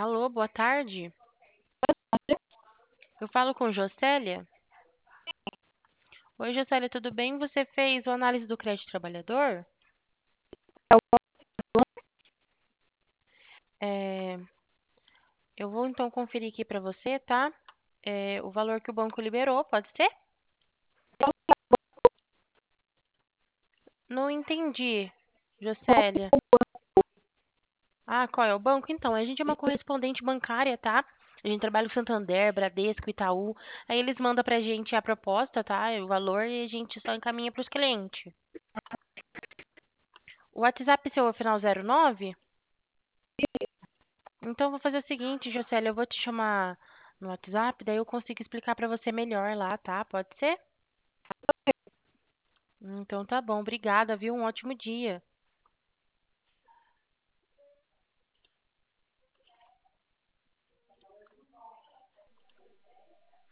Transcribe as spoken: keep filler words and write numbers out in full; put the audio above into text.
Alô, boa tarde. Eu falo com Jocélia. Oi, Jocélia, tudo bem? Você fez uma análise do crédito trabalhador? É, eu vou então conferir aqui para você, tá? É, o valor que o banco liberou, pode ser? Não entendi, Jocélia. Ah, qual é o banco? Então, a gente é uma correspondente bancária, tá? A gente trabalha com Santander, Bradesco, Itaú. Aí eles mandam pra gente a proposta, tá? O valor e a gente só encaminha para os clientes. O WhatsApp seu é o final zero nove? Então, eu vou fazer o seguinte, Jocélia, eu vou te chamar no WhatsApp, daí eu consigo explicar pra você melhor lá, tá? Pode ser? Então tá bom, obrigada, viu? Um ótimo dia.